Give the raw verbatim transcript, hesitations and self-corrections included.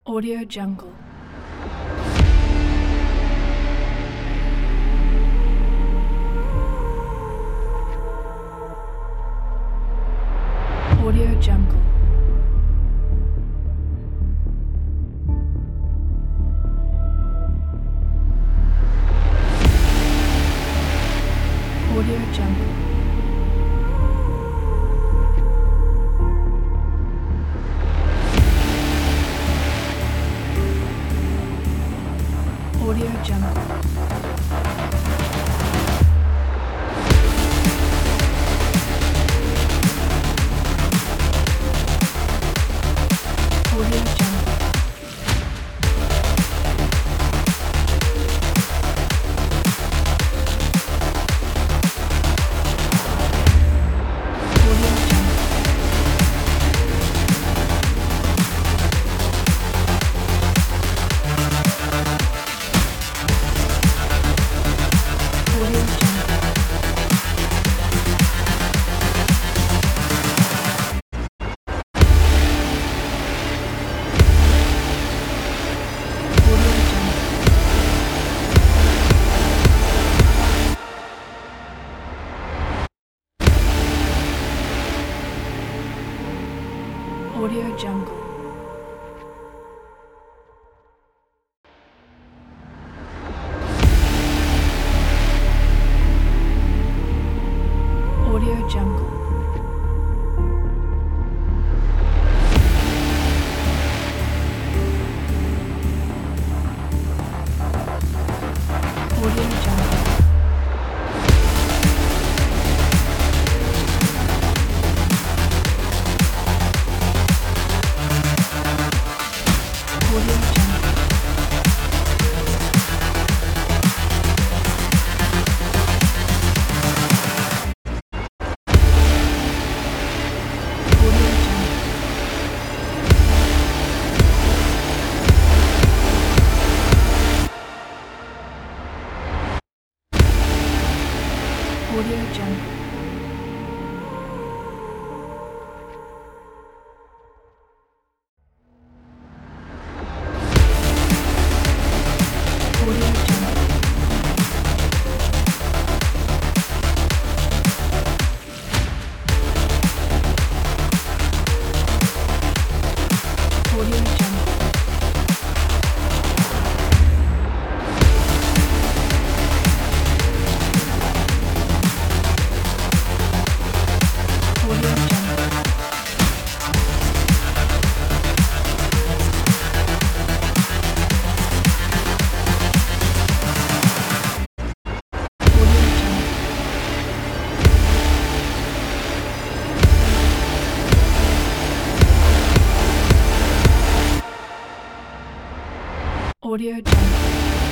Audio Jungle. Audio Jungle. Audio Jungle. Audio Jungle. Audio Jungle. Audio Jungle. Audio Jungle. Audio Jungle. Audio Jungle. Audio Jungle. Audio Jungle. Audio Jungle. Audio Jungle. Audio Jungle. Audio Jungle. Audio Jungle. Audio Jungle. Audio Jungle. Audio Jungle.